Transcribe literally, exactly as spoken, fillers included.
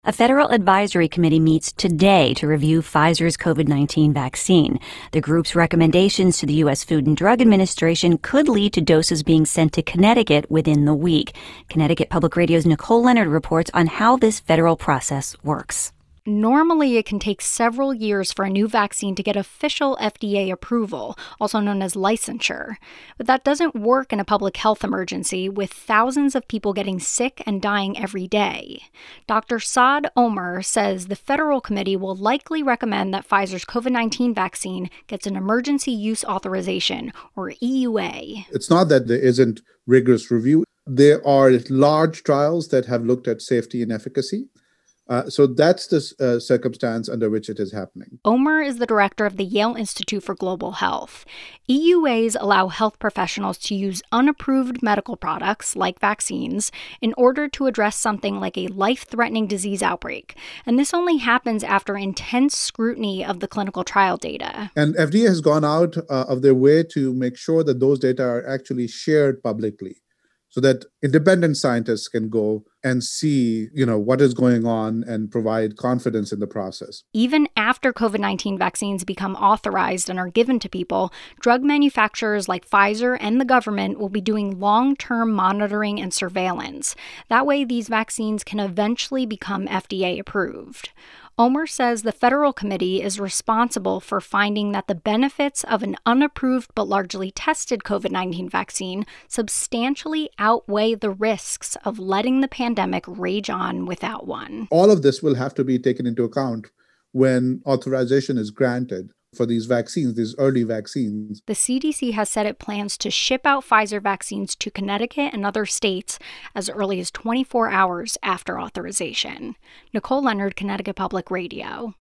A federal advisory committee meets today to review Pfizer's covid nineteen vaccine. The group's recommendations to the U S Food and Drug Administration could lead to doses being sent to Connecticut within the week. Connecticut Public Radio's Nicole Leonard reports on how this federal process works. Normally, it can take several years for a new vaccine to get official F D A approval, also known as licensure. But that doesn't work in a public health emergency with thousands of people getting sick and dying every day. Doctor Saad Omer says the federal committee will likely recommend that Pfizer's covid nineteen vaccine gets an emergency use authorization, or E U A. It's not that there isn't rigorous review. There are large trials that have looked at safety and efficacy. Uh, so that's the uh, circumstance under which it is happening. Omer is the director of the Yale Institute for Global Health. E U As allow health professionals to use unapproved medical products, like vaccines, in order to address something like a life-threatening disease outbreak. And this only happens after intense scrutiny of the clinical trial data. And F D A has gone out uh, of their way to make sure that those data are actually shared publicly, so that independent scientists can go and see, you know, what is going on and provide confidence in the process. Even after covid nineteen vaccines become authorized and are given to people, drug manufacturers like Pfizer and the government will be doing long-term monitoring and surveillance. That way, these vaccines can eventually become F D A approved. Omer says the federal committee is responsible for finding that the benefits of an unapproved but largely tested covid nineteen vaccine substantially outweigh the risks of letting the pandemic rage on without one. All of this will have to be taken into account when authorization is granted for these vaccines, these early vaccines. The C D C has said it plans to ship out Pfizer vaccines to Connecticut and other states as early as twenty-four hours after authorization. Nicole Leonard, Connecticut Public Radio.